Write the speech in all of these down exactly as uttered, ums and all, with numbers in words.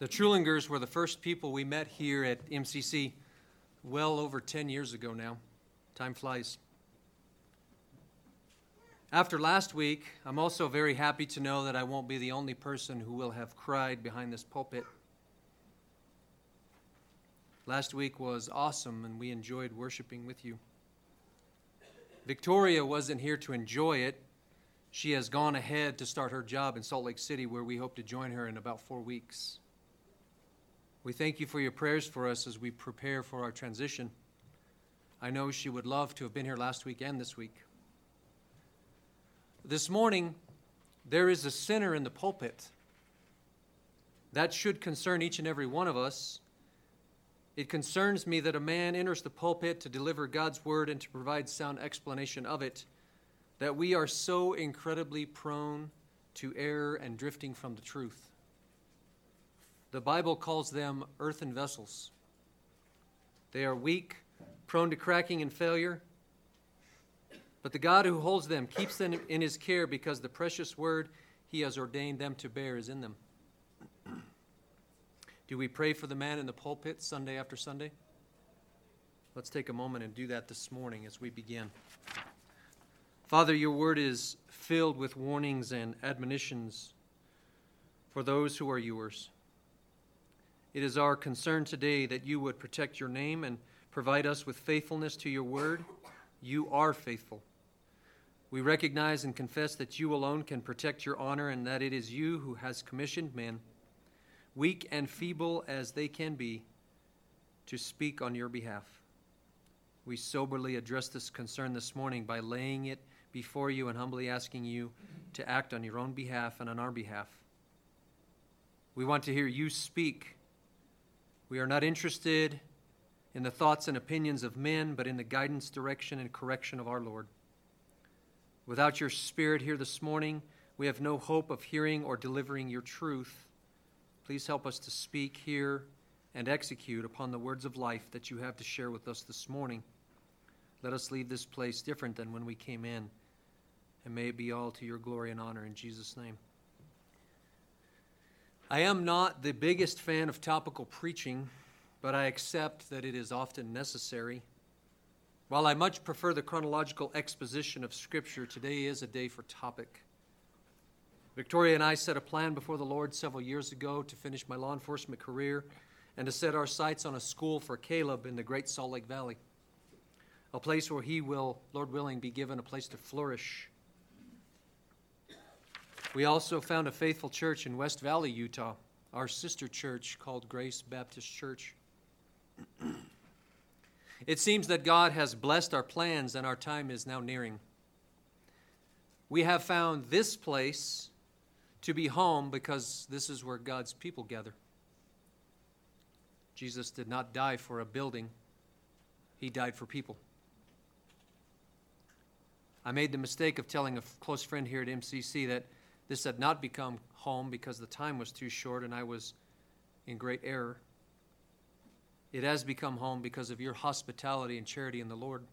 The Trulingers were the first people we met here at M C C well over ten years ago now. Time flies. After last week, I'm also very happy to know that I won't be the only person who will have cried behind this pulpit. Last week was awesome, and we enjoyed worshiping with you. Victoria wasn't here to enjoy it. She has gone ahead to start her job in Salt Lake City, where we hope to join her in about four weeks. We thank you for your prayers for us as we prepare for our transition. I know she would love to have been here last week and this week. This morning, there is a sinner in the pulpit. That should concern each and every one of us. It concerns me that a man enters the pulpit to deliver God's word and to provide sound explanation of it, that we are so incredibly prone to error and drifting from the truth. The Bible calls them earthen vessels. They are weak, prone to cracking and failure, but the God who holds them keeps them in his care because the precious word he has ordained them to bear is in them. Do we pray for the man in the pulpit Sunday after Sunday? Let's take a moment and do that this morning as we begin. Father, your word is filled with warnings and admonitions for those who are yours. It is our concern today that you would protect your name and provide us with faithfulness to your word. You are faithful. We recognize and confess that you alone can protect your honor and that it is you who has commissioned men, weak and feeble as they can be, to speak on your behalf. We soberly address this concern this morning by laying it before you and humbly asking you to act on your own behalf and on our behalf. We want to hear you speak. We are not interested in the thoughts and opinions of men, but in the guidance, direction, and correction of our Lord. Without your Spirit here this morning, we have no hope of hearing or delivering your truth. Please help us to speak, hear, and execute upon the words of life that you have to share with us this morning. Let us leave this place different than when we came in, and may it be all to your glory and honor in Jesus' name. I am not the biggest fan of topical preaching, but I accept that it is often necessary. While I much prefer the chronological exposition of Scripture, today is a day for topic. Victoria and I set a plan before the Lord several years ago to finish my law enforcement career and to set our sights on a school for Caleb in the Great Salt Lake Valley, a place where he will, Lord willing, be given a place to flourish. We also found a faithful church in West Valley, Utah, our sister church called Grace Baptist Church. It seems that God has blessed our plans and our time is now nearing. We have found this place to be home because this is where God's people gather. Jesus did not die for a building. He died for people. I made the mistake of telling a close friend here at M C C that this had not become home because the time was too short and I was in great error. It has become home because of your hospitality and charity in the Lord.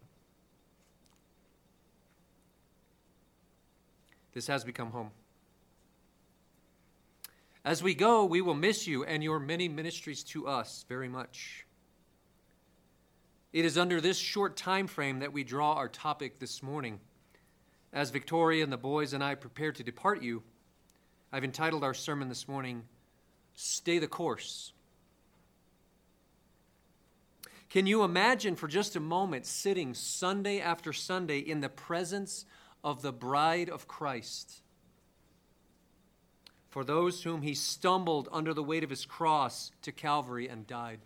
This has become home. As we go, we will miss you and your many ministries to us very much. It is under this short time frame that we draw our topic this morning. As Victoria and the boys and I prepare to depart you, I've entitled our sermon this morning, Stay the Course. Can you imagine for just a moment sitting Sunday after Sunday in the presence of the bride of Christ? For those whom he stumbled under the weight of his cross to Calvary and died.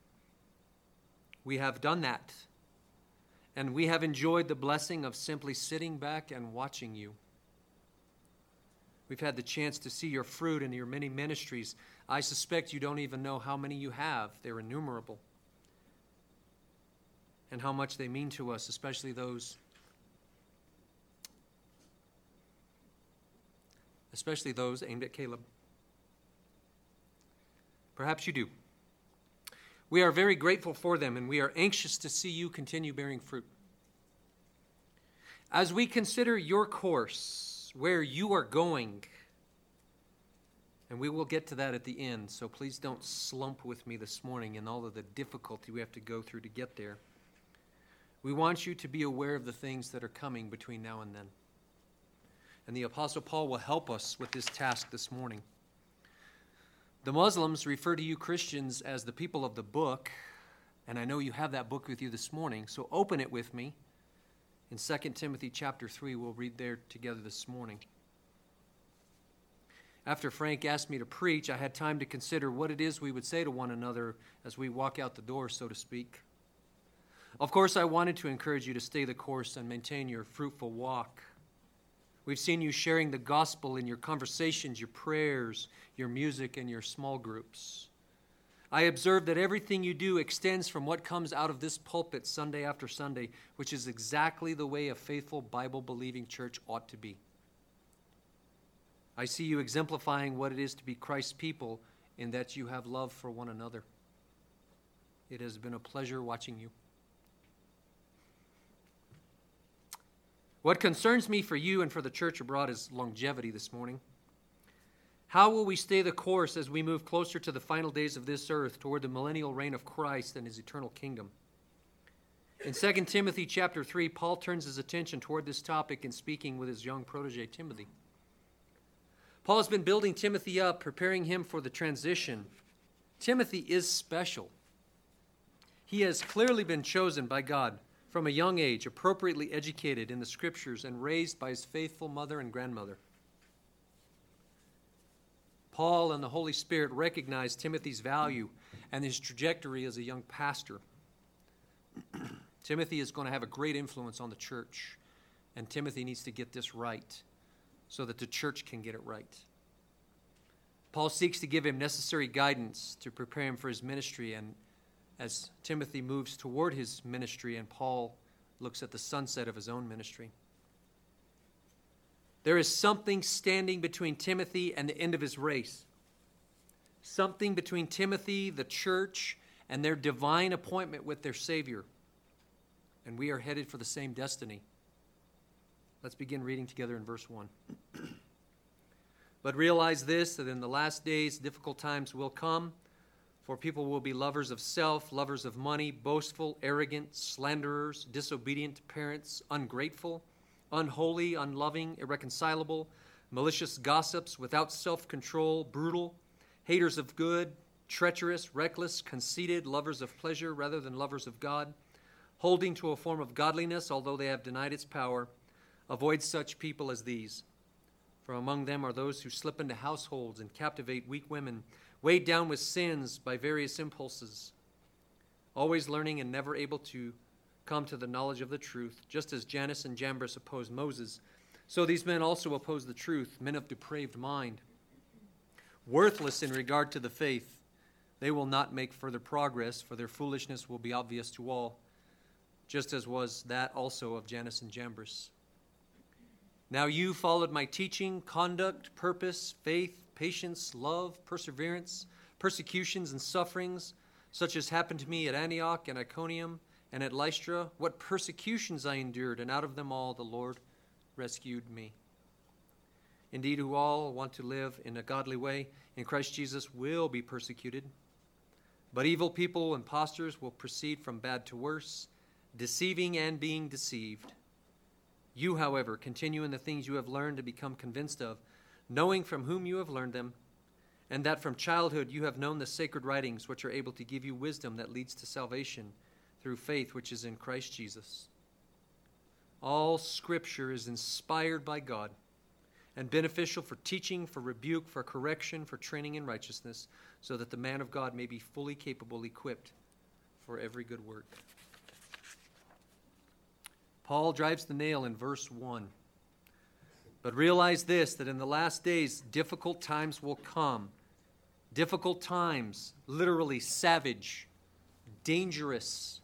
We have done that. And we have enjoyed the blessing of simply sitting back and watching you. We've had the chance to see your fruit in your many ministries. I suspect you don't even know how many you have. They're innumerable. And how much they mean to us, especially those, especially those aimed at Caleb. Perhaps you do. We are very grateful for them, and we are anxious to see you continue bearing fruit. As we consider your course, where you are going, And we will get to that at the end, so please don't slump with me this morning in all of the difficulty we have to go through to get there. We want you to be aware of the things that are coming between now and then. And the Apostle Paul will help us with this task this morning. The Muslims refer to you Christians as the people of the book, and I know you have that book with you this morning, so open it with me. In Second Timothy chapter three, we'll read there together this morning. After Frank asked me to preach, I had time to consider what it is we would say to one another as we walk out the door, so to speak. Of course, I wanted to encourage you to stay the course and maintain your fruitful walk. We've seen you sharing the gospel in your conversations, your prayers, your music, and your small groups. I observe that everything you do extends from what comes out of this pulpit Sunday after Sunday, which is exactly the way a faithful Bible-believing church ought to be. I see you exemplifying what it is to be Christ's people in that you have love for one another. It has been a pleasure watching you. What concerns me for you and for the church abroad is longevity this morning. How will we stay the course as we move closer to the final days of this earth toward the millennial reign of Christ and his eternal kingdom? In Second Timothy chapter three, Paul turns his attention toward this topic in speaking with his young protege, Timothy. Paul has been building Timothy up, preparing him for the transition. Timothy is special. He has clearly been chosen by God from a young age, appropriately educated in the Scriptures and raised by his faithful mother and grandmother. Paul and the Holy Spirit recognize Timothy's value and his trajectory as a young pastor. Timothy is going to have a great influence on the church, and Timothy needs to get this right so that the church can get it right. Paul seeks to give him necessary guidance to prepare him for his ministry, and as Timothy moves toward his ministry and Paul looks at the sunset of his own ministry. There is something standing between Timothy and the end of his race. Something between Timothy, the church, and their divine appointment with their Savior. And we are headed for the same destiny. Let's begin reading together in verse one. But realize this, that in the last days difficult times will come, for people will be lovers of self, lovers of money, boastful, arrogant, slanderers, disobedient to parents, ungrateful, unholy, unloving, irreconcilable, malicious gossips, without self-control, brutal, haters of good, treacherous, reckless, conceited, lovers of pleasure rather than lovers of God, holding to a form of godliness, although they have denied its power. Avoid such people as these. For among them are those who slip into households and captivate weak women, weighed down with sins by various impulses, always learning and never able to come to the knowledge of the truth, just as Jannes and Jambres opposed Moses. So these men also oppose the truth, men of depraved mind. Worthless in regard to the faith, they will not make further progress, for their foolishness will be obvious to all, just as was that also of Jannes and Jambres. Now you followed my teaching, conduct, purpose, faith, patience, love, perseverance, persecutions and sufferings, such as happened to me at Antioch and Iconium and at Lystra. What persecutions I endured, and out of them all the Lord rescued me. Indeed, who all want to live in a godly way in Christ Jesus will be persecuted. But evil people and impostors will proceed from bad to worse, deceiving and being deceived. You, however, continue in the things you have learned and become convinced of, knowing from whom you have learned them, and that from childhood you have known the sacred writings, which are able to give you wisdom that leads to salvation through faith which is in Christ Jesus. All Scripture is inspired by God and beneficial for teaching, for rebuke, for correction, for training in righteousness, so that the man of God may be fully capable, equipped for every good work. Paul drives the nail in verse one. But realize this, that in the last days difficult times will come. Difficult times, literally savage, dangerous.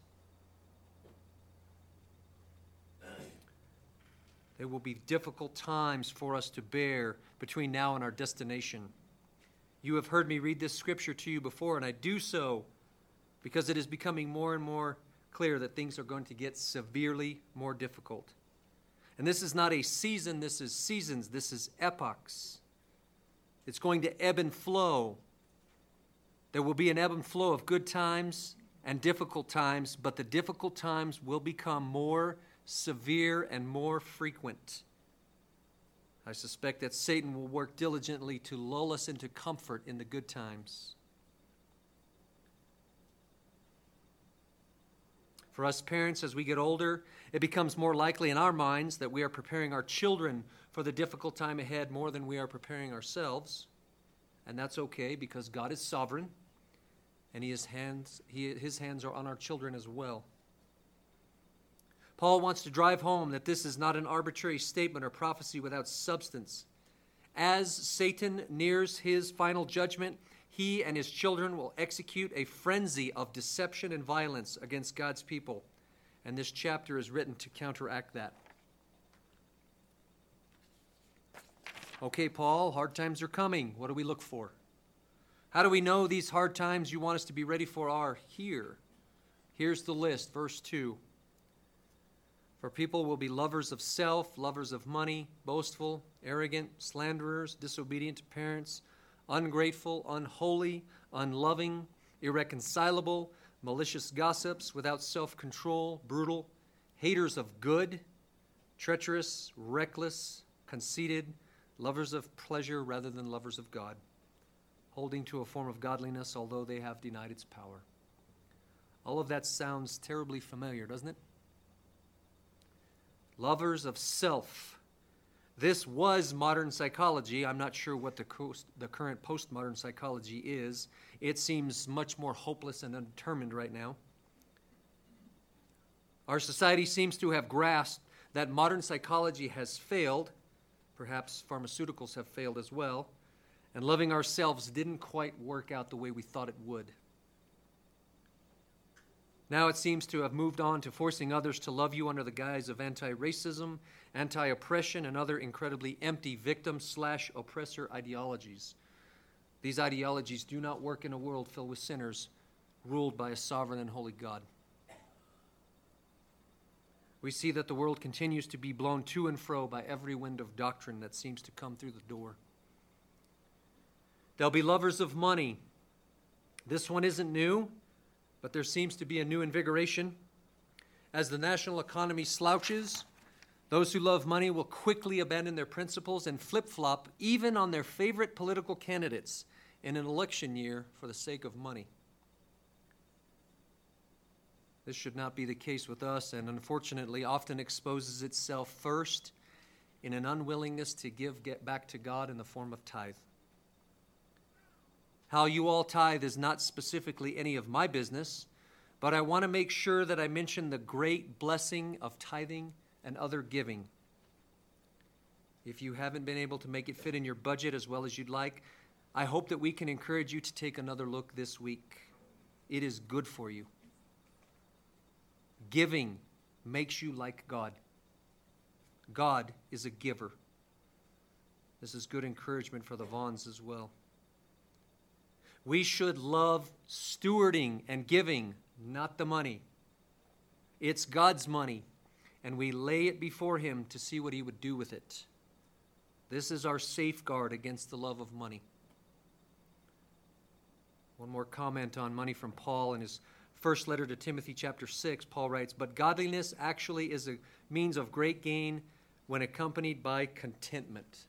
There will be difficult times for us to bear between now and our destination. You have heard me read this scripture to you before, and I do so because it is becoming more and more clear that things are going to get severely more difficult. And this is not a season, this is seasons, this is epochs. It's going to ebb and flow. There will be an ebb and flow of good times and difficult times, but the difficult times will become more severe and more frequent. I suspect that Satan will work diligently to lull us into comfort in the good times. For us parents, as we get older, it becomes more likely in our minds that we are preparing our children for the difficult time ahead more than we are preparing ourselves. And that's okay, because God is sovereign, and he, his, hands, he, his hands are on our children as well. Paul wants to drive home that this is not an arbitrary statement or prophecy without substance. As Satan nears his final judgment, he and his children will execute a frenzy of deception and violence against God's people. And this chapter is written to counteract that. Okay, Paul, hard times are coming. What do we look for? How do we know these hard times you want us to be ready for are here? Here's the list, verse two. For people will be lovers of self, lovers of money, boastful, arrogant, slanderers, disobedient to parents, ungrateful, unholy, unloving, irreconcilable, malicious gossips, without self-control, brutal, haters of good, treacherous, reckless, conceited, lovers of pleasure rather than lovers of God, holding to a form of godliness although they have denied its power. All of that sounds terribly familiar, doesn't it? Lovers of self. This was modern psychology. I'm not sure what the, co- the current postmodern psychology is. It seems much more hopeless and undetermined right now. Our society seems to have grasped that modern psychology has failed. Perhaps pharmaceuticals have failed as well. And loving ourselves didn't quite work out the way we thought it would. Now it seems to have moved on to forcing others to love you under the guise of anti-racism, anti-oppression, and other incredibly empty victim slash oppressor ideologies. These ideologies do not work in a world filled with sinners, ruled by a sovereign and holy God. We see that the world continues to be blown to and fro by every wind of doctrine that seems to come through the door. They'll be lovers of money. This one isn't new, but there seems to be a new invigoration. As the national economy slouches, those who love money will quickly abandon their principles and flip-flop even on their favorite political candidates in an election year for the sake of money. This should not be the case with us, and unfortunately often exposes itself first in an unwillingness to give get back to God in the form of tithe. How you all tithe is not specifically any of my business, but I want to make sure that I mention the great blessing of tithing and other giving. If you haven't been able to make it fit in your budget as well as you'd like, I hope that we can encourage you to take another look this week. It is good for you. Giving makes you like God. God is a giver. This is good encouragement for the Vaughns as well. We should love stewarding and giving, not the money. It's God's money, and we lay it before Him to see what He would do with it. This is our safeguard against the love of money. One more comment on money from Paul in his first letter to Timothy, chapter six. Paul writes, "But godliness actually is a means of great gain when accompanied by contentment."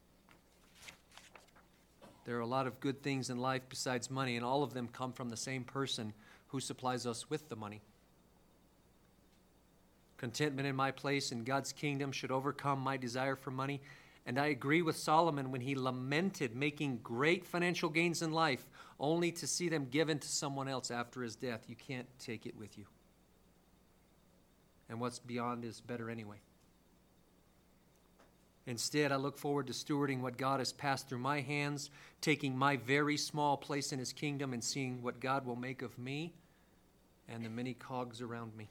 There are a lot of good things in life besides money, and all of them come from the same person who supplies us with the money. Contentment in my place in God's kingdom should overcome my desire for money, and I agree with Solomon when he lamented making great financial gains in life only to see them given to someone else after his death. You can't take it with you. And what's beyond is better anyway. Instead, I look forward to stewarding what God has passed through my hands, taking my very small place in His kingdom and seeing what God will make of me and the many cogs around me.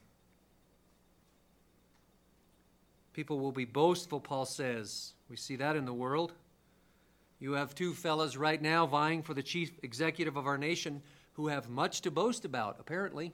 People will be boastful, Paul says. We see that in the world. You have two fellas right now vying for the chief executive of our nation who have much to boast about, apparently.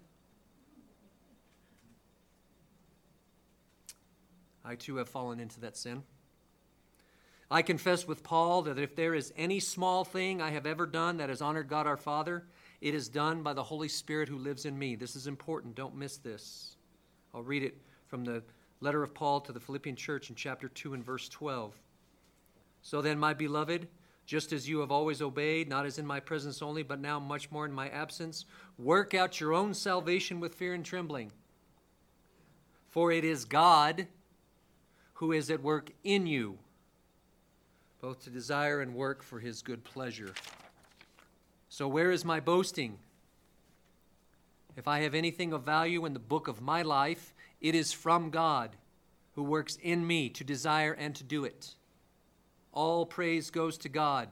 I too have fallen into that sin. I confess with Paul that if there is any small thing I have ever done that has honored God our Father, it is done by the Holy Spirit who lives in me. This is important. Don't miss this. I'll read it from the letter of Paul to the Philippian church in chapter two and verse twelve. So then, my beloved, just as you have always obeyed, not as in my presence only, but now much more in my absence, work out your own salvation with fear and trembling. For it is God who is at work in you, both to desire and work for his good pleasure. So where is my boasting? If I have anything of value in the book of my life, it is from God, who works in me to desire and to do it. All praise goes to God.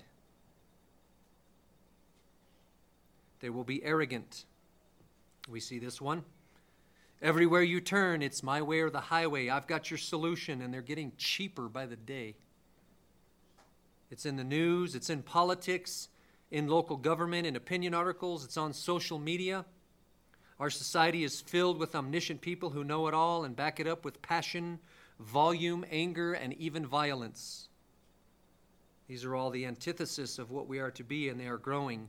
They will be arrogant. We see this one. Everywhere you turn, it's my way or the highway. I've got your solution, and they're getting cheaper by the day. It's in the news, it's in politics, in local government, in opinion articles, it's on social media. Our society is filled with omniscient people who know it all and back it up with passion, volume, anger, and even violence. These are all the antithesis of what we are to be, and they are growing.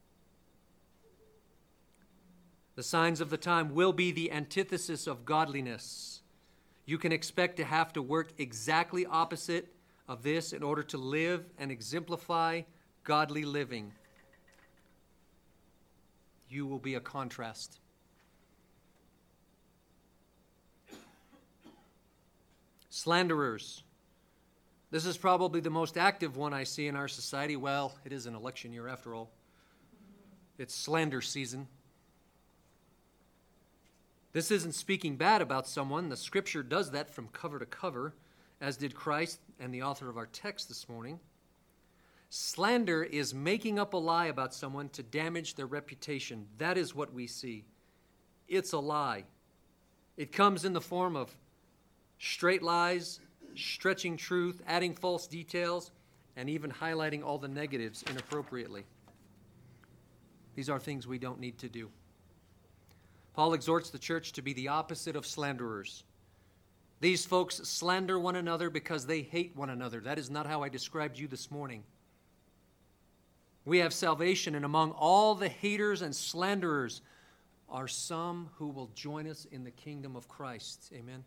The signs of the time will be the antithesis of godliness. You can expect to have to work exactly opposite of this in order to live and exemplify godly living. You will be a contrast. Slanderers. This is probably the most active one I see in our society. Well, it is an election year after all. It's slander season. This isn't speaking bad about someone. The Scripture does that from cover to cover, as did Christ and the author of our text this morning. Slander is making up a lie about someone to damage their reputation. That is what we see. It's a lie. It comes in the form of straight lies, stretching truth, adding false details, and even highlighting all the negatives inappropriately. These are things we don't need to do. Paul exhorts the church to be the opposite of slanderers. These folks slander one another because they hate one another. That is not how I described you this morning. We have salvation, and among all the haters and slanderers are some who will join us in the kingdom of Christ. Amen.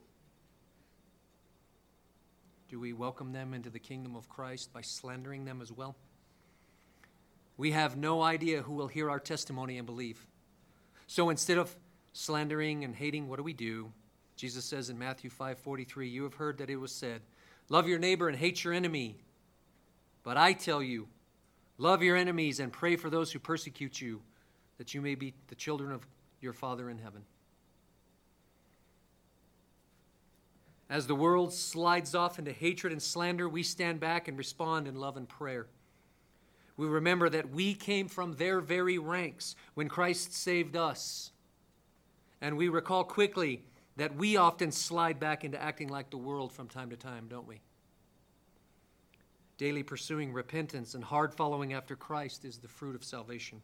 Do we welcome them into the kingdom of Christ by slandering them as well? We have no idea who will hear our testimony and believe. So instead of slandering and hating, what do we do? Jesus says in Matthew five forty-three, you have heard that it was said, love your neighbor and hate your enemy. But I tell you, love your enemies and pray for those who persecute you, that you may be the children of your Father in heaven. As the world slides off into hatred and slander, we stand back and respond in love and prayer. We remember that we came from their very ranks when Christ saved us. And we recall quickly that we often slide back into acting like the world from time to time, don't we? Daily pursuing repentance and hard following after Christ is the fruit of salvation.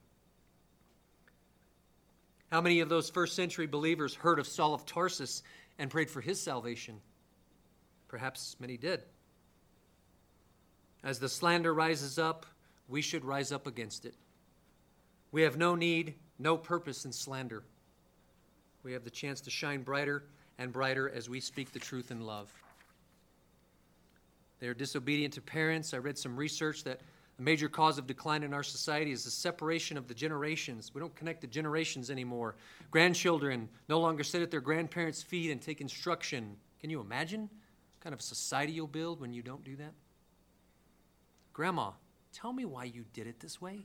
How many of those first century believers heard of Saul of Tarsus and prayed for his salvation? Perhaps many did. As the slander rises up, we should rise up against it. We have no need, no purpose in slander. We have the chance to shine brighter and brighter as we speak the truth in love. They are disobedient to parents. I read some research that a major cause of decline in our society is the separation of the generations. We don't connect the generations anymore. Grandchildren no longer sit at their grandparents' feet and take instruction. Can you imagine what kind of society you'll build when you don't do that? Grandma, tell me why you did it this way.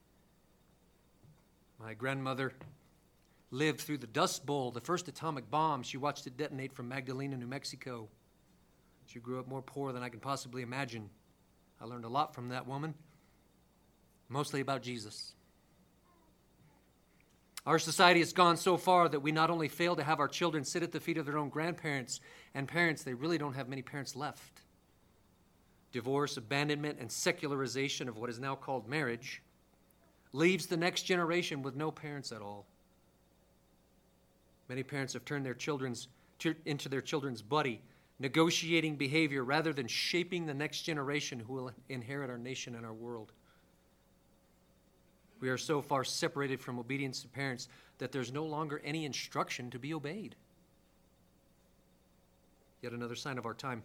My grandmother lived through the Dust Bowl, the first atomic bomb. She watched it detonate from Magdalena, New Mexico. She grew up more poor than I can possibly imagine. I learned a lot from that woman, mostly about Jesus. Our society has gone so far that we not only fail to have our children sit at the feet of their own grandparents and parents, they really don't have many parents left. Divorce, abandonment, and secularization of what is now called marriage leaves the next generation with no parents at all. Many parents have turned their children's into their children's buddy, negotiating behavior rather than shaping the next generation who will inherit our nation and our world. We are so far separated from obedience to parents that there's no longer any instruction to be obeyed. Yet another sign of our time.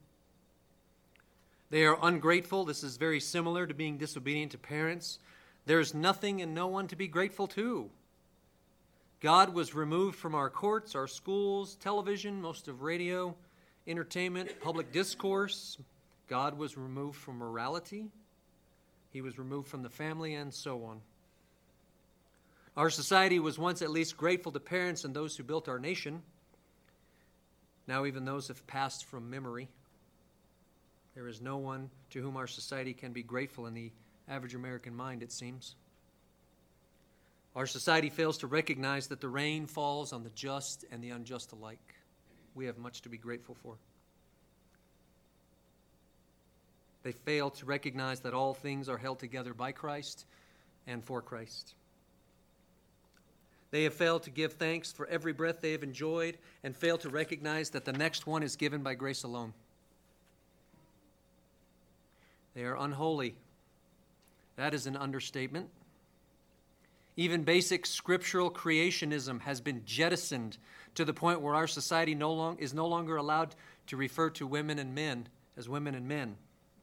They are ungrateful. This is very similar to being disobedient to parents. There's nothing and no one to be grateful to. God was removed from our courts, our schools, television, most of radio, entertainment, public discourse. God was removed from morality. He was removed from the family, and so on. Our society was once at least grateful to parents and those who built our nation. Now even those have passed from memory. There is no one to whom our society can be grateful in the average American mind, it seems. Our society fails to recognize that the rain falls on the just and the unjust alike. We have much to be grateful for. They fail to recognize that all things are held together by Christ and for Christ. They have failed to give thanks for every breath they have enjoyed and fail to recognize that the next one is given by grace alone. They are unholy. That is an understatement. Even basic scriptural creationism has been jettisoned to the point where our society no long, is no longer allowed to refer to women and men as women and men.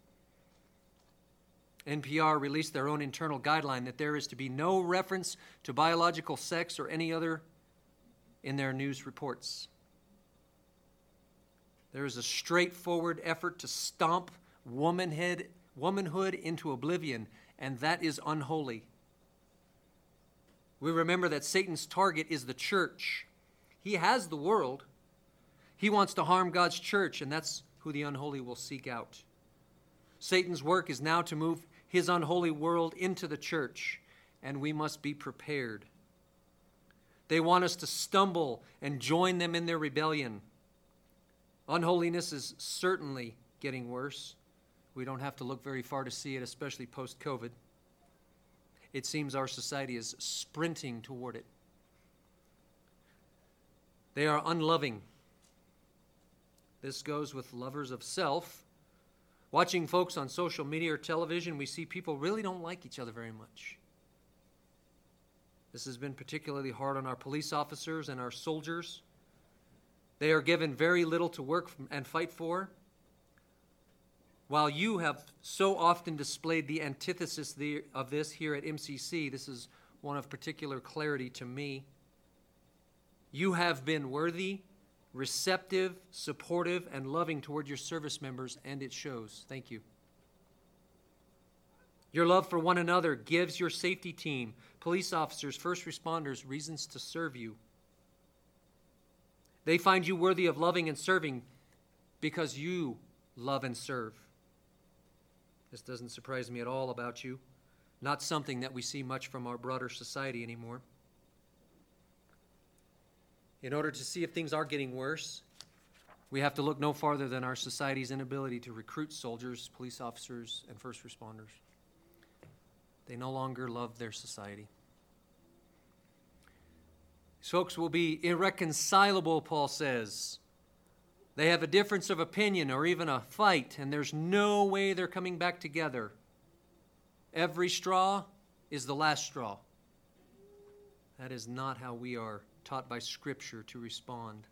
N P R released their own internal guideline that there is to be no reference to biological sex or any other in their news reports. There is a straightforward effort to stomp womanhood, womanhood into oblivion, and that is unholy. We remember that Satan's target is the church. He has the world. He wants to harm God's church, and that's who the unholy will seek out. Satan's work is now to move his unholy world into the church, and we must be prepared. They want us to stumble and join them in their rebellion. Unholiness is certainly getting worse. We don't have to look very far to see it, especially post-COVID. It seems our society is sprinting toward it. They are unloving. This goes with lovers of self. Watching folks on social media or television, we see people really don't like each other very much. This has been particularly hard on our police officers and our soldiers. They are given very little to work and fight for. While you have so often displayed the antithesis of this here at M C C, this is one of particular clarity to me. You have been worthy, receptive, supportive, and loving toward your service members, and it shows. Thank you. Your love for one another gives your safety team, police officers, first responders, reasons to serve you. They find you worthy of loving and serving because you love and serve. This doesn't surprise me at all about you. Not something that we see much from our broader society anymore. In order to see if things are getting worse, we have to look no farther than our society's inability to recruit soldiers, police officers, and first responders. They no longer love their society. These folks will be irreconcilable, Paul says. They have a difference of opinion or even a fight, and there's no way they're coming back together. Every straw is the last straw. That is not how we are taught by Scripture to respond.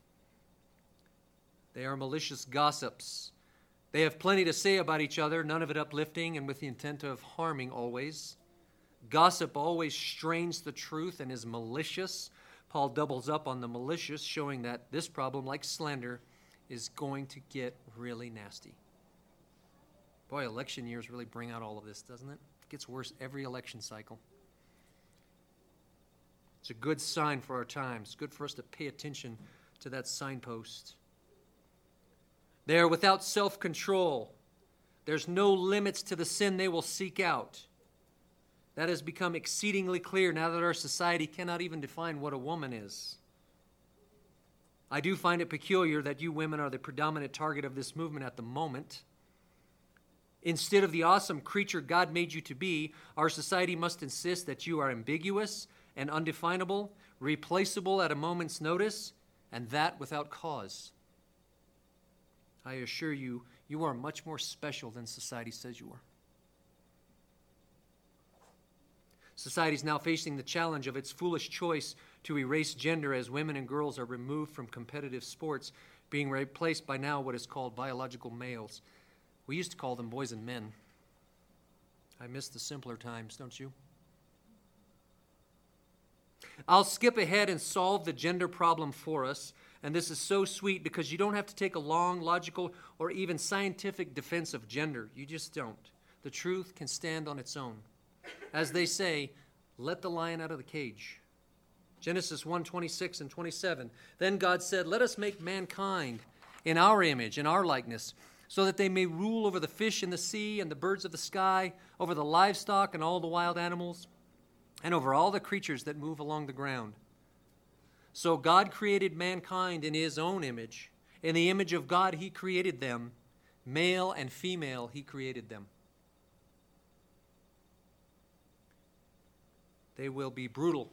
They are malicious gossips. They have plenty to say about each other, none of it uplifting and with the intent of harming always. Gossip always strains the truth and is malicious. Paul doubles up on the malicious, showing that this problem, like slander, is going to get really nasty. Boy, election years really bring out all of this, doesn't it? It gets worse every election cycle. It's a good sign for our times. Good for us to pay attention to that signpost. They are without self-control. There's no limits to the sin they will seek out. That has become exceedingly clear now that our society cannot even define what a woman is. I do find it peculiar that you women are the predominant target of this movement at the moment. Instead of the awesome creature God made you to be, our society must insist that you are ambiguous and undefinable, replaceable at a moment's notice, and that without cause. I assure you, you are much more special than society says you are. Society is now facing the challenge of its foolish choice to erase gender as women and girls are removed from competitive sports, being replaced by now what is called biological males. We used to call them boys and men. I miss the simpler times, don't you? I'll skip ahead and solve the gender problem for us. And this is so sweet because you don't have to take a long, logical, or even scientific defense of gender. You just don't. The truth can stand on its own. As they say, let the lion out of the cage. Genesis one, twenty-six and twenty-seven. Then God said, let us make mankind in our image, in our likeness, so that they may rule over the fish in the sea and the birds of the sky, over the livestock and all the wild animals, and over all the creatures that move along the ground. So God created mankind in his own image. In the image of God he created them. Male and female he created them. They will be brutal.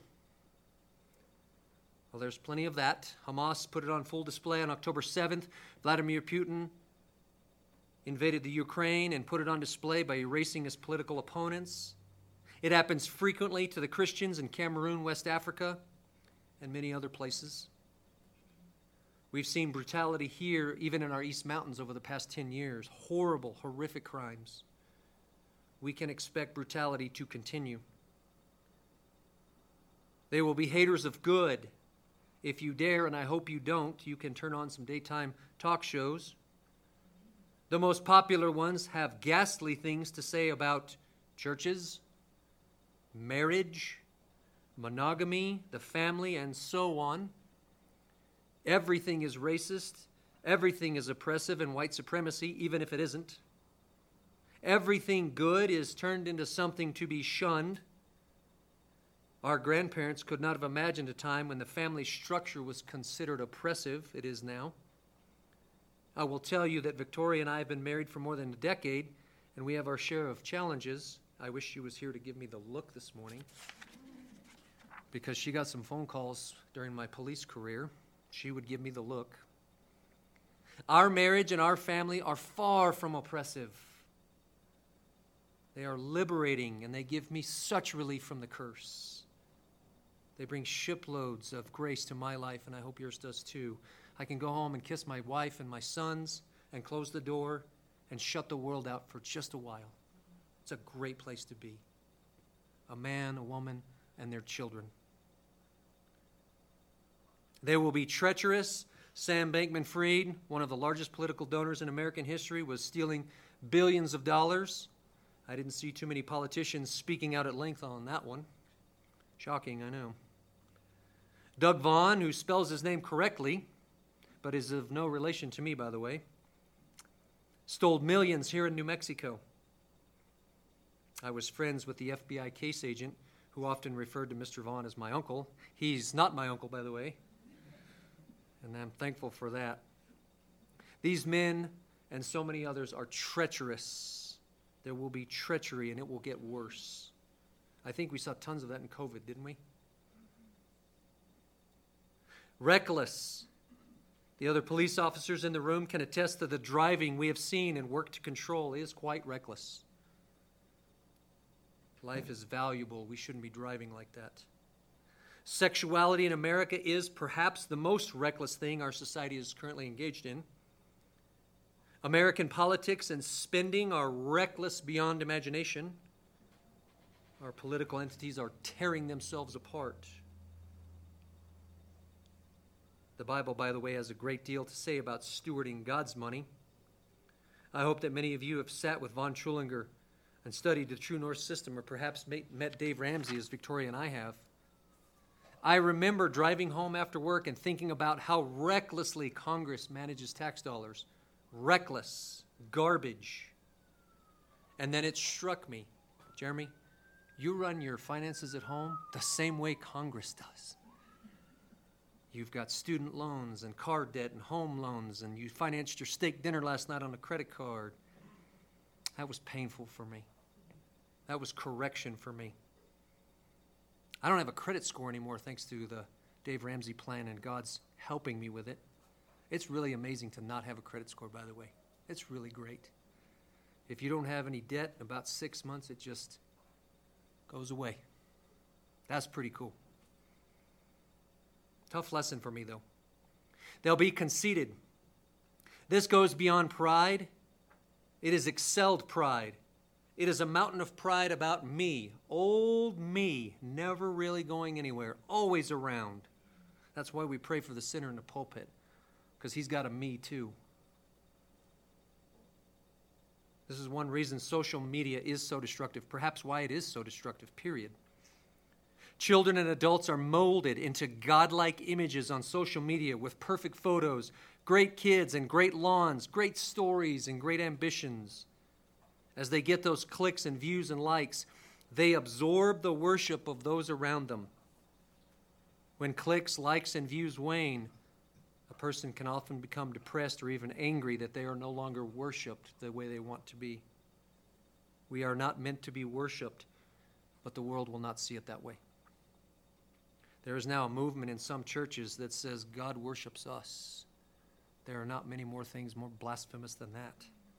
Well, there's plenty of that. Hamas put it on full display on October seventh. Vladimir Putin invaded the Ukraine and put it on display by erasing his political opponents. It happens frequently to the Christians in Cameroon, West Africa, and many other places. We've seen brutality here, even in our East Mountains over the past ten years. Horrible, horrific crimes. We can expect brutality to continue. They will be haters of good. If you dare, and I hope you don't, you can turn on some daytime talk shows. The most popular ones have ghastly things to say about churches, marriage, monogamy, the family, and so on. Everything is racist. Everything is oppressive and white supremacy, even if it isn't. Everything good is turned into something to be shunned. Our grandparents could not have imagined a time when the family structure was considered oppressive. It is now. I will tell you that Victoria and I have been married for more than a decade, and we have our share of challenges. I wish she was here to give me the look this morning, because she got some phone calls during my police career. She would give me the look. Our marriage and our family are far from oppressive. They are liberating, and they give me such relief from the curse. They bring shiploads of grace to my life, and I hope yours does too. I can go home and kiss my wife and my sons and close the door and shut the world out for just a while. It's a great place to be. A man, a woman, and their children. They will be treacherous. Sam Bankman-Fried, one of the largest political donors in American history, was stealing billions of dollars. I didn't see too many politicians speaking out at length on that one. Shocking, I know. Doug Vaughn, who spells his name correctly, but is of no relation to me, by the way, stole millions here in New Mexico. I was friends with the F B I case agent who often referred to Mister Vaughn as my uncle. He's not my uncle, by the way, and I'm thankful for that. These men and so many others are treacherous. There will be treachery, and it will get worse. I think we saw tons of that in COVID, didn't we? Reckless. The other police officers in the room can attest that the driving we have seen and worked to control is quite reckless. Life is valuable. We shouldn't be driving like that. Sexuality in America is perhaps the most reckless thing our society is currently engaged in. American politics and spending are reckless beyond imagination. Our political entities are tearing themselves apart. The Bible, by the way, has a great deal to say about stewarding God's money. I hope that many of you have sat with Von Schulinger and studied the True North system, or perhaps met Dave Ramsey as Victoria and I have. I remember driving home after work and thinking about how recklessly Congress manages tax dollars. Reckless, garbage. And then it struck me, Jeremy, you run your finances at home the same way Congress does. You've got student loans and car debt and home loans, and you financed your steak dinner last night on a credit card. That was painful for me. That was correction for me. I don't have a credit score anymore thanks to the Dave Ramsey plan, and God's helping me with it. It's really amazing to not have a credit score, by the way. It's really great. If you don't have any debt, in about six months, it just goes away. That's pretty cool. Tough lesson for me, though. They'll be conceited. This goes beyond pride. It is excelled pride. It is a mountain of pride about me, old me, never really going anywhere, always around. That's why we pray for the sinner in the pulpit, because he's got a me too. This is one reason social media is so destructive, perhaps why it is so destructive, period. Children and adults are molded into godlike images on social media with perfect photos, great kids and great lawns, great stories and great ambitions. As they get those clicks and views and likes, they absorb the worship of those around them. When clicks, likes, and views wane, a person can often become depressed or even angry that they are no longer worshiped the way they want to be. We are not meant to be worshiped, but the world will not see it that way. There is now a movement in some churches that says God worships us. There are not many more things more blasphemous than that.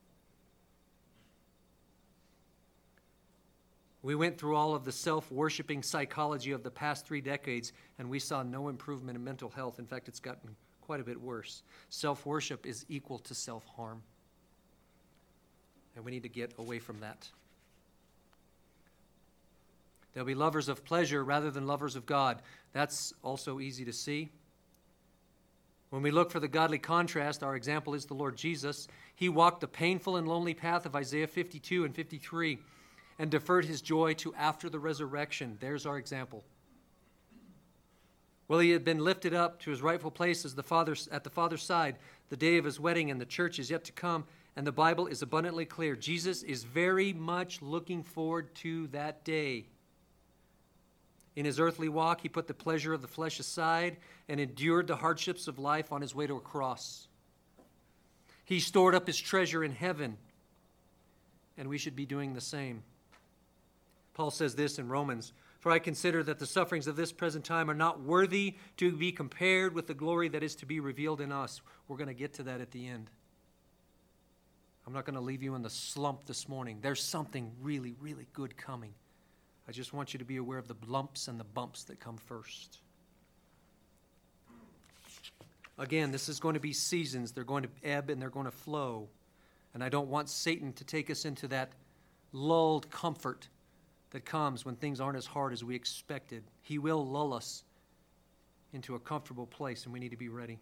We went through all of the self-worshiping psychology of the past three decades, and we saw no improvement in mental health. In fact, it's gotten quite a bit worse. Self-worship is equal to self-harm, and we need to get away from that. They'll be lovers of pleasure rather than lovers of God. That's also easy to see. When we look for the godly contrast, our example is the Lord Jesus. He walked the painful and lonely path of Isaiah fifty-two and fifty-three and deferred his joy to after the resurrection. There's our example. Well, he had been lifted up to his rightful place as the Father's, at the Father's side. The day of his wedding and the church is yet to come, and the Bible is abundantly clear. Jesus is very much looking forward to that day. In his earthly walk, he put the pleasure of the flesh aside and endured the hardships of life on his way to a cross. He stored up his treasure in heaven, and we should be doing the same. Paul says this in Romans, "For I consider that the sufferings of this present time are not worthy to be compared with the glory that is to be revealed in us." We're going to get to that at the end. I'm not going to leave you in the slump this morning. There's something really, really good coming. I just want you to be aware of the lumps and the bumps that come first. Again, this is going to be seasons. They're going to ebb and they're going to flow. And I don't want Satan to take us into that lulled comfort that comes when things aren't as hard as we expected. He will lull us into a comfortable place, and we need to be ready.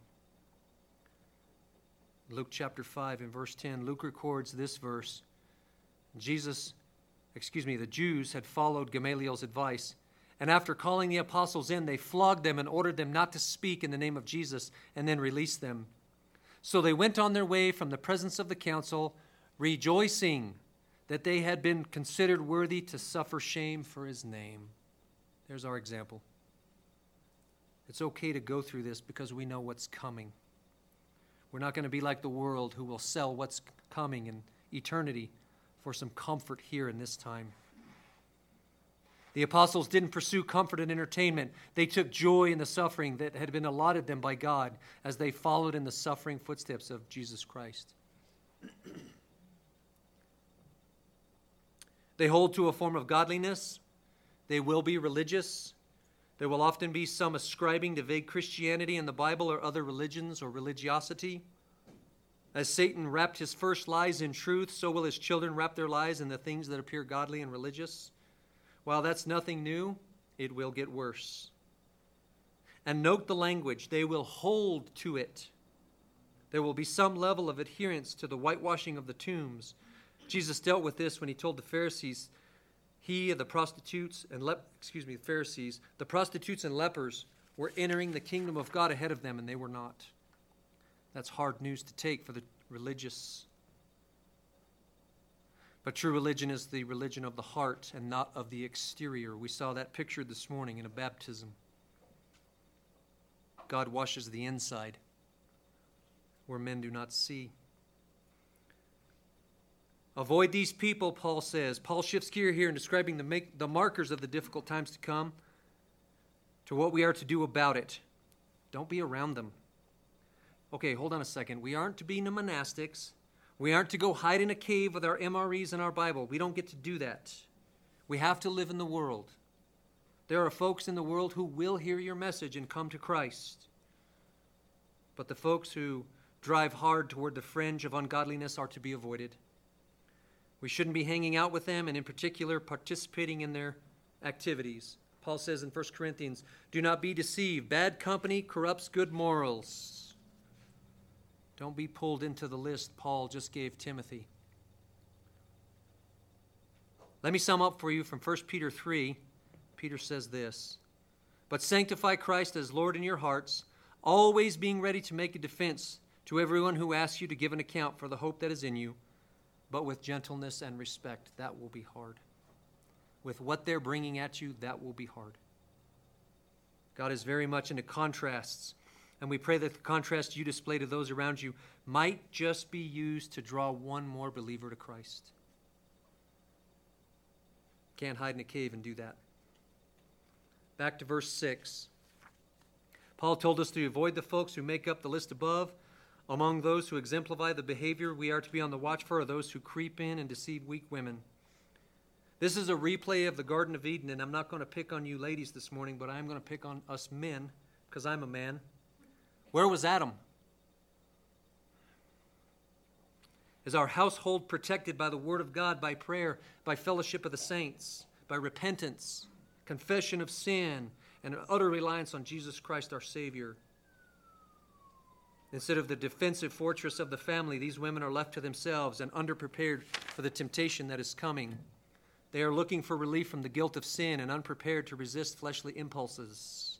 Luke chapter five and verse ten, Luke records this verse. Jesus, excuse me, the Jews had followed Gamaliel's advice, and after calling the apostles in, they flogged them and ordered them not to speak in the name of Jesus, and then released them. So they went on their way from the presence of the council, rejoicing that they had been considered worthy to suffer shame for his name. There's our example. It's okay to go through this because we know what's coming. We're not going to be like the world who will sell what's coming in eternity for some comfort here in this time. The apostles didn't pursue comfort and entertainment. They took joy in the suffering that had been allotted them by God as they followed in the suffering footsteps of Jesus Christ. They hold to a form of godliness. They will be religious. There will often be some ascribing to vague Christianity in the Bible or other religions or religiosity. As Satan wrapped his first lies in truth, so will his children wrap their lies in the things that appear godly and religious. While that's nothing new, it will get worse. And note the language. They will hold to it. There will be some level of adherence to the whitewashing of the tombs. Jesus dealt with this when he told the Pharisees, he and the prostitutes and lep- excuse me, the Pharisees, the prostitutes and lepers were entering the kingdom of God ahead of them, and they were not. That's hard news to take for the religious. But true religion is the religion of the heart and not of the exterior. We saw that pictured this morning in a baptism. God washes the inside where men do not see. Avoid these people, Paul says. Paul shifts gear here in describing the, make, the markers of the difficult times to come to what we are to do about it. Don't be around them. Okay, hold on a second. We aren't to be the monastics. We aren't to go hide in a cave with our M R Es and our Bible. We don't get to do that. We have to live in the world. There are folks in the world who will hear your message and come to Christ. But the folks who drive hard toward the fringe of ungodliness are to be avoided. We shouldn't be hanging out with them, and in particular, participating in their activities. Paul says in First Corinthians, do not be deceived. Bad company corrupts good morals. Don't be pulled into the list Paul just gave Timothy. Let me sum up for you from First Peter three. Peter says this, but sanctify Christ as Lord in your hearts, always being ready to make a defense to everyone who asks you to give an account for the hope that is in you, but with gentleness and respect. That will be hard. With what they're bringing at you, that will be hard. God is very much into contrasts, and we pray that the contrast you display to those around you might just be used to draw one more believer to Christ. Can't hide in a cave and do that. Back to verse six. Paul told us to avoid the folks who make up the list above. Among those who exemplify the behavior we are to be on the watch for are those who creep in and deceive weak women. This is a replay of the Garden of Eden, and I'm not going to pick on you ladies this morning, but I'm going to pick on us men, because I'm a man. Where was Adam? Is our household protected by the Word of God, by prayer, by fellowship of the saints, by repentance, confession of sin, and utter reliance on Jesus Christ, our Savior? Instead of the defensive fortress of the family, these women are left to themselves and underprepared for the temptation that is coming. They are looking for relief from the guilt of sin and unprepared to resist fleshly impulses.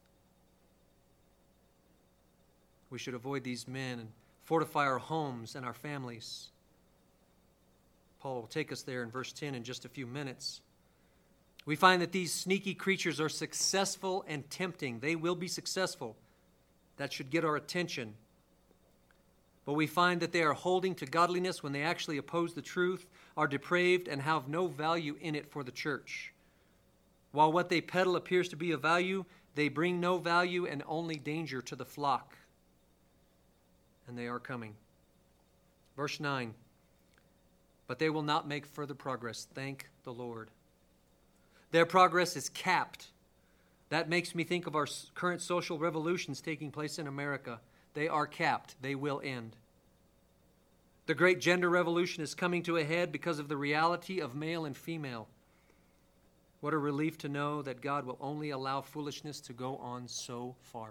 We should avoid these men and fortify our homes and our families. Paul will take us there in verse ten in just a few minutes. We find that these sneaky creatures are successful and tempting. They will be successful. That should get our attention. But we find that they are holding to godliness when they actually oppose the truth, are depraved, and have no value in it for the church. While what they peddle appears to be of value, they bring no value and only danger to the flock. And they are coming. Verse nine. But they will not make further progress. Thank the Lord. Their progress is capped. That makes me think of our current social revolutions taking place in America. They are capped. They will end. The great gender revolution is coming to a head because of the reality of male and female. What a relief to know that God will only allow foolishness to go on so far.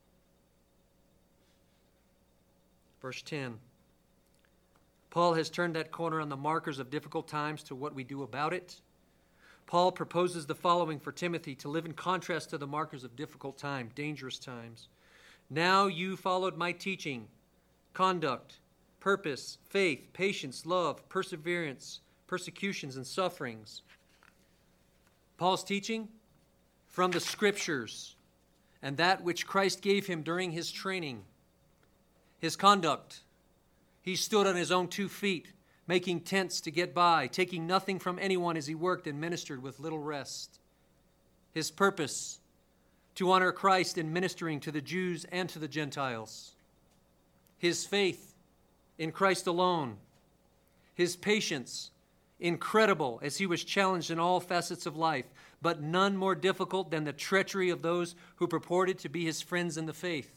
Verse ten. Paul has turned that corner on the markers of difficult times to what we do about it. Paul proposes the following for Timothy to live in contrast to the markers of difficult time, dangerous times. Now you followed my teaching, conduct, purpose, faith, patience, love, perseverance, persecutions, and sufferings. Paul's teaching from the Scriptures and that which Christ gave him during his training. His conduct, he stood on his own two feet, making tents to get by, taking nothing from anyone as he worked and ministered with little rest. His purpose, to honor Christ in ministering to the Jews and to the Gentiles. His faith in Christ alone. His patience, incredible as he was challenged in all facets of life, but none more difficult than the treachery of those who purported to be his friends in the faith.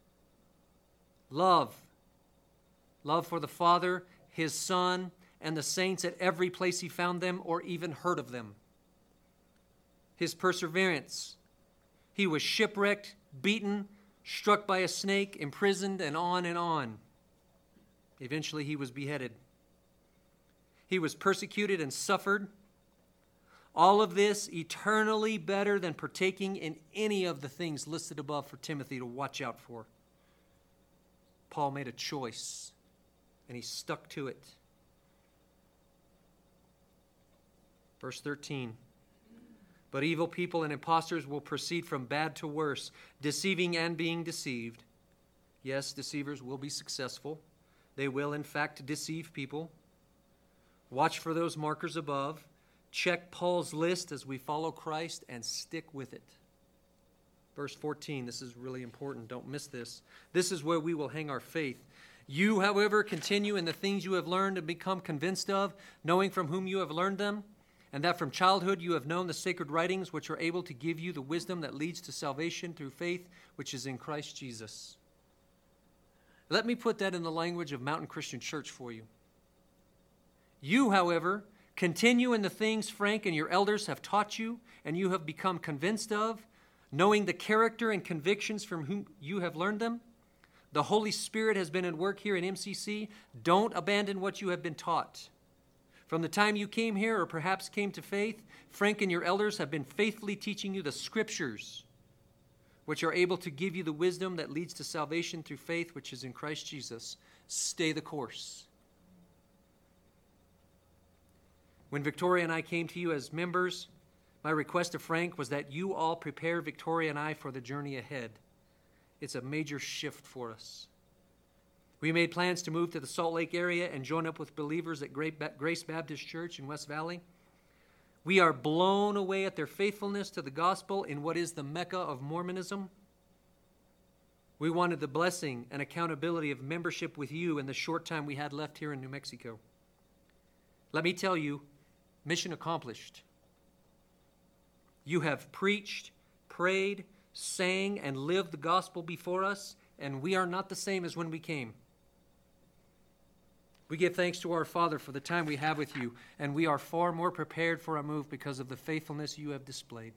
Love, love for the Father, his Son, and the saints at every place he found them or even heard of them. His perseverance. He was shipwrecked, beaten, struck by a snake, imprisoned, and on and on. Eventually he was beheaded. He was persecuted and suffered. All of this eternally better than partaking in any of the things listed above for Timothy to watch out for. Paul made a choice, and he stuck to it. Verse thirteen. But evil people and impostors will proceed from bad to worse, deceiving and being deceived. Yes, deceivers will be successful. They will, in fact, deceive people. Watch for those markers above. Check Paul's list as we follow Christ and stick with it. Verse fourteen, this is really important. Don't miss this. This is where we will hang our faith. You, however, continue in the things you have learned and become convinced of, knowing from whom you have learned them, and that from childhood you have known the sacred writings, which are able to give you the wisdom that leads to salvation through faith, which is in Christ Jesus. Let me put that in the language of Mountain Christian Church for you. You, however, continue in the things Frank and your elders have taught you, and you have become convinced of, knowing the character and convictions from whom you have learned them. The Holy Spirit has been at work here at M C C. Don't abandon what you have been taught. From the time you came here or perhaps came to faith, Frank and your elders have been faithfully teaching you the Scriptures, which are able to give you the wisdom that leads to salvation through faith, which is in Christ Jesus. Stay the course. When Victoria and I came to you as members, my request to Frank was that you all prepare Victoria and I for the journey ahead. It's a major shift for us. We made plans to move to the Salt Lake area and join up with believers at Grace Baptist Church in West Valley. We are blown away at their faithfulness to the gospel in what is the Mecca of Mormonism. We wanted the blessing and accountability of membership with you in the short time we had left here in New Mexico. Let me tell you, mission accomplished. You have preached, prayed, sang, and lived the gospel before us, and we are not the same as when we came. We give thanks to our Father for the time we have with you, and we are far more prepared for our move because of the faithfulness you have displayed.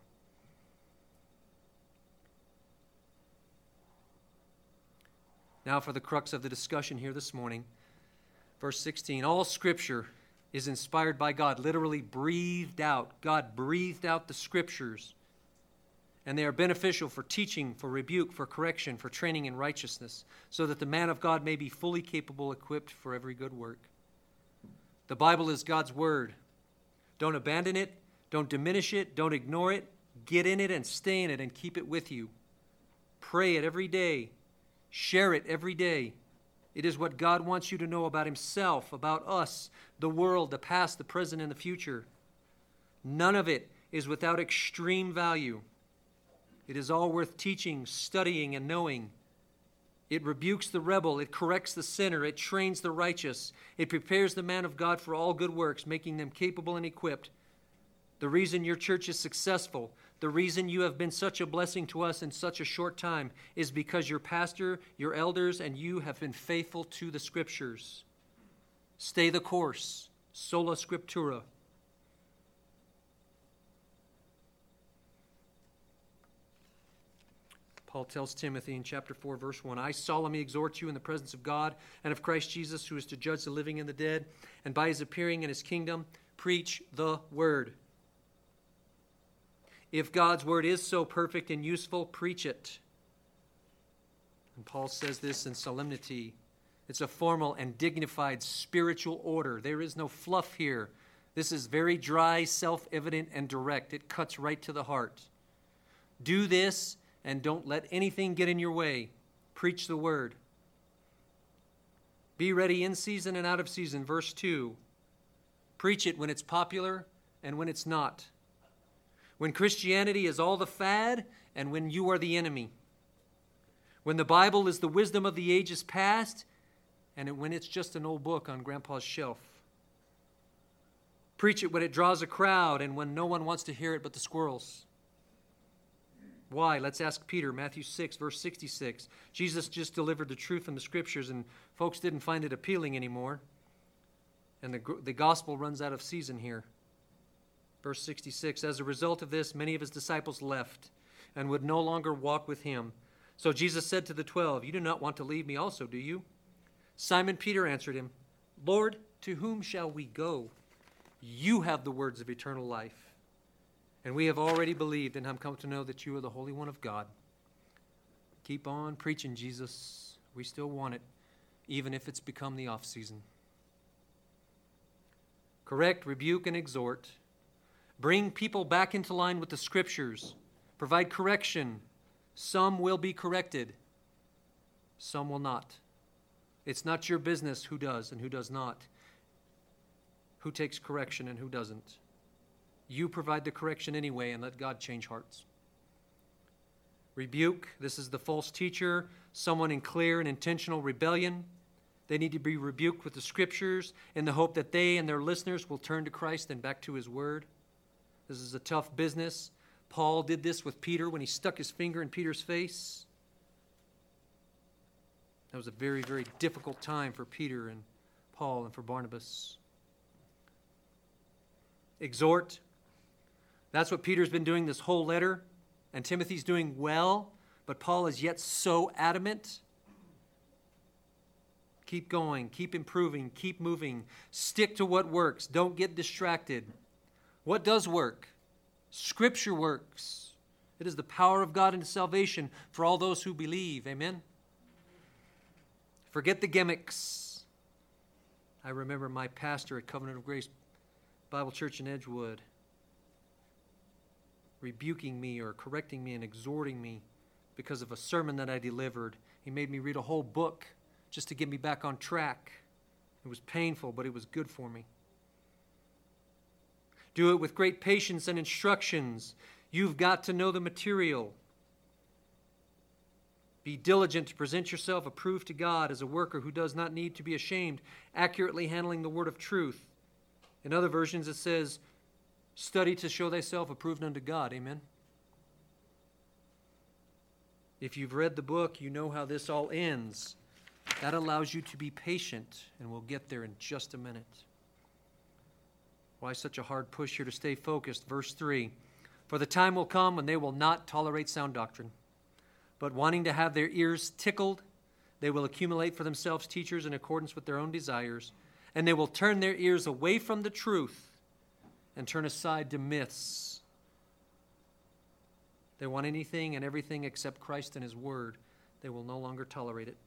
Now for the crux of the discussion here this morning. Verse sixteen, all Scripture is inspired by God, literally breathed out. God breathed out the Scriptures, and they are beneficial for teaching, for rebuke, for correction, for training in righteousness, so that the man of God may be fully capable, equipped for every good work. The Bible is God's Word. Don't abandon it. Don't diminish it. Don't ignore it. Get in it and stay in it and keep it with you. Pray it every day. Share it every day. It is what God wants you to know about Himself, about us, the world, the past, the present, and the future. None of it is without extreme value. It is all worth teaching, studying, and knowing. It rebukes the rebel. It corrects the sinner. It trains the righteous. It prepares the man of God for all good works, making them capable and equipped. The reason your church is successful, the reason you have been such a blessing to us in such a short time, is because your pastor, your elders, and you have been faithful to the Scriptures. Stay the course. Sola Scriptura. Paul tells Timothy in chapter four, verse one, I solemnly exhort you in the presence of God and of Christ Jesus, who is to judge the living and the dead, and by His appearing in His kingdom, preach the word. If God's word is so perfect and useful, preach it. And Paul says this in solemnity. It's a formal and dignified spiritual order. There is no fluff here. This is very dry, self-evident, and direct. It cuts right to the heart. Do this, and don't let anything get in your way. Preach the word. Be ready in season and out of season. Verse two. Preach it when it's popular and when it's not. When Christianity is all the fad and when you are the enemy. When the Bible is the wisdom of the ages past and when it's just an old book on Grandpa's shelf. Preach it when it draws a crowd and when no one wants to hear it but the squirrels. Why? Let's ask Peter, Matthew six, verse sixty-six. Jesus just delivered the truth from the Scriptures, and folks didn't find it appealing anymore. And the, the gospel runs out of season here. Verse sixty-six, as a result of this, many of His disciples left and would no longer walk with Him. So Jesus said to the twelve, you do not want to leave me also, do you? Simon Peter answered Him, Lord, to whom shall we go? You have the words of eternal life. And we have already believed and have come to know that you are the Holy One of God. Keep on preaching, Jesus. We still want it, even if it's become the off-season. Correct, rebuke, and exhort. Bring people back into line with the Scriptures. Provide correction. Some will be corrected. Some will not. It's not your business who does and who does not. Who takes correction and who doesn't. You provide the correction anyway and let God change hearts. Rebuke, this is the false teacher, someone in clear and intentional rebellion. They need to be rebuked with the Scriptures in the hope that they and their listeners will turn to Christ and back to His Word. This is a tough business. Paul did this with Peter when he stuck his finger in Peter's face. That was a very, very difficult time for Peter and Paul and for Barnabas. Exhort. That's what Peter's been doing this whole letter, and Timothy's doing well, but Paul is yet so adamant. Keep going, keep improving, keep moving. Stick to what works. Don't get distracted. What does work? Scripture works. It is the power of God into salvation for all those who believe. Amen? Forget the gimmicks. I remember my pastor at Covenant of Grace Bible Church in Edgewood rebuking me or correcting me and exhorting me because of a sermon that I delivered. He made me read a whole book just to get me back on track. It was painful, but it was good for me. Do it with great patience and instructions. You've got to know the material. Be diligent to present yourself approved to God as a worker who does not need to be ashamed, accurately handling the word of truth. In other versions it says, study to show thyself approved unto God. Amen? If you've read the book, you know how this all ends. That allows you to be patient, and we'll get there in just a minute. Why such a hard push here to stay focused? Verse three, for the time will come when they will not tolerate sound doctrine, but wanting to have their ears tickled, they will accumulate for themselves teachers in accordance with their own desires, and they will turn their ears away from the truth and turn aside to myths. They want anything and everything except Christ and His Word. They will no longer tolerate it.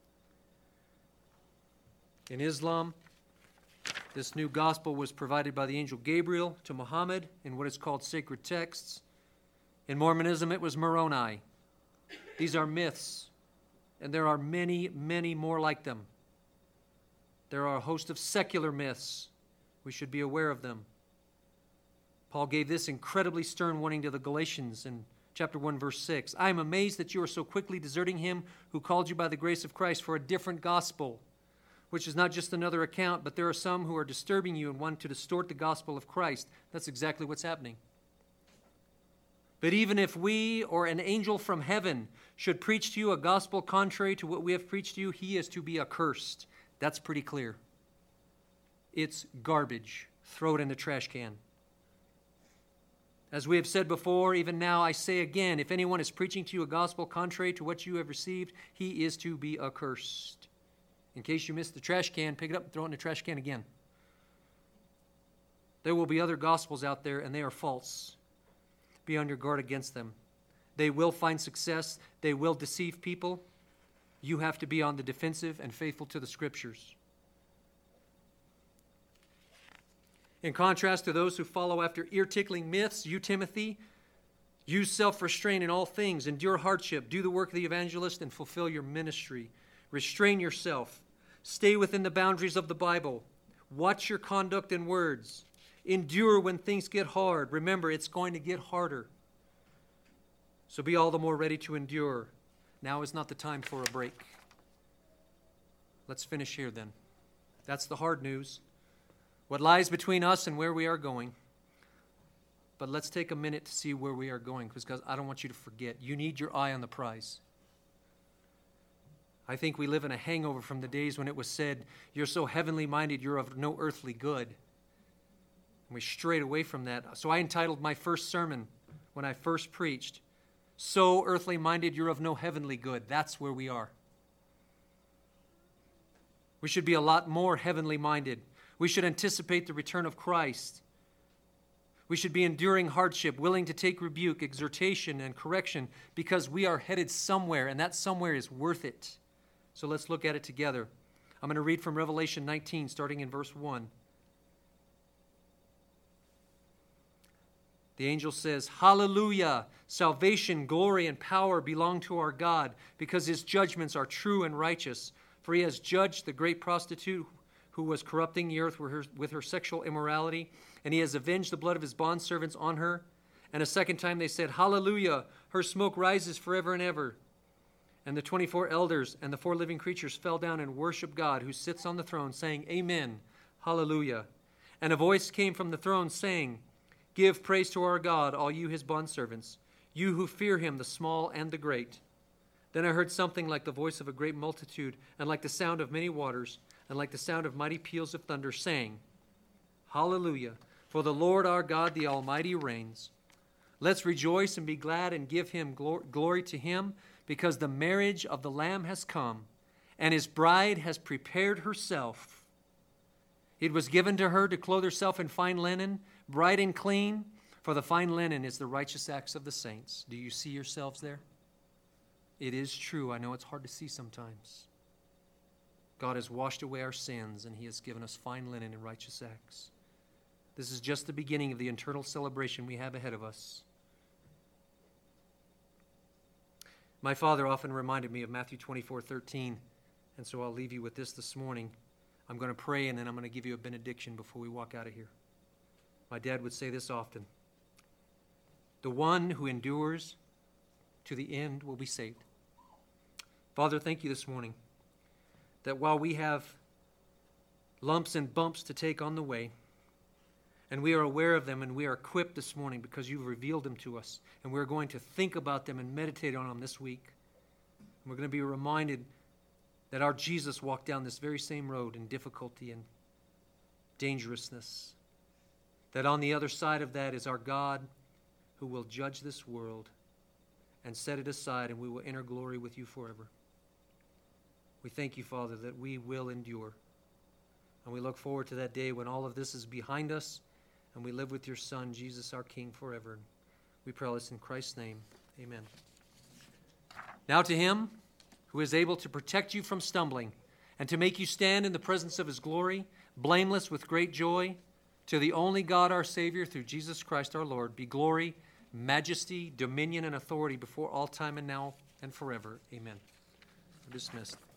In Islam, this new gospel was provided by the angel Gabriel to Muhammad in what is called sacred texts. In Mormonism, it was Moroni. These are myths, and there are many, many more like them. There are a host of secular myths. We should be aware of them. Paul gave this incredibly stern warning to the Galatians in chapter one, verse six. I am amazed that you are so quickly deserting Him who called you by the grace of Christ for a different gospel, which is not just another account, but there are some who are disturbing you and want to distort the gospel of Christ. That's exactly what's happening. But even if we or an angel from heaven should preach to you a gospel contrary to what we have preached to you, he is to be accursed. That's pretty clear. It's garbage. Throw it in the trash can. As we have said before, even now I say again, if anyone is preaching to you a gospel contrary to what you have received, he is to be accursed. In case you missed the trash can, pick it up and throw it in the trash can again. There will be other gospels out there, and they are false. Be on your guard against them. They will find success. They will deceive people. You have to be on the defensive and faithful to the Scriptures. In contrast to those who follow after ear-tickling myths, you, Timothy, use self-restraint in all things, endure hardship, do the work of the evangelist, and fulfill your ministry. Restrain yourself. Stay within the boundaries of the Bible. Watch your conduct and words. Endure when things get hard. Remember, it's going to get harder. So be all the more ready to endure. Now is not the time for a break. Let's finish here then. That's the hard news. What lies between us and where we are going. But let's take a minute to see where we are going, because I don't want you to forget. You need your eye on the prize. I think we live in a hangover from the days when it was said, you're so heavenly minded, you're of no earthly good. And we strayed away from that. So I entitled my first sermon when I first preached, So earthly minded, you're of no heavenly good. That's where we are. We should be a lot more heavenly minded. We should anticipate the return of Christ. We should be enduring hardship, willing to take rebuke, exhortation, and correction, because we are headed somewhere, and that somewhere is worth it. So let's look at it together. I'm going to read from Revelation nineteen, starting in verse one. The angel says, Hallelujah! Salvation, glory, and power belong to our God, because His judgments are true and righteous. For He has judged the great prostitute who was corrupting the earth with her, with her sexual immorality, and He has avenged the blood of His bondservants on her. And a second time they said, Hallelujah, her smoke rises forever and ever. And the twenty-four elders and the four living creatures fell down and worshiped God who sits on the throne, saying, Amen, Hallelujah. And a voice came from the throne saying, Give praise to our God, all you his bondservants, you who fear him, the small and the great. Then I heard something like the voice of a great multitude, and like the sound of many waters, and like the sound of mighty peals of thunder, saying, Hallelujah, for the Lord our God, the Almighty, reigns. Let's rejoice and be glad and give him glor- glory to him, because the marriage of the Lamb has come, and his bride has prepared herself. It was given to her to clothe herself in fine linen, bright and clean, for the fine linen is the righteous acts of the saints. Do you see yourselves there? It is true. I know it's hard to see sometimes. God has washed away our sins, and he has given us fine linen and righteous acts. This is just the beginning of the eternal celebration we have ahead of us. My father often reminded me of Matthew twenty-four thirteen, and so I'll leave you with this this morning. I'm going to pray, and then I'm going to give you a benediction before we walk out of here. My dad would say this often: the one who endures to the end will be saved. Father, thank you this morning that while we have lumps and bumps to take on the way, and we are aware of them, and we are equipped this morning because you've revealed them to us, and we're going to think about them and meditate on them this week. And we're going to be reminded that our Jesus walked down this very same road in difficulty and dangerousness. That on the other side of that is our God who will judge this world and set it aside, and we will enter glory with you forever. We thank you, Father, that we will endure. And we look forward to that day when all of this is behind us and we live with your Son, Jesus, our King, forever. We pray this in Christ's name. Amen. Now to him who is able to protect you from stumbling and to make you stand in the presence of his glory, blameless with great joy, to the only God our Savior, through Jesus Christ our Lord, be glory, majesty, dominion, and authority before all time and now and forever. Amen. We're dismissed.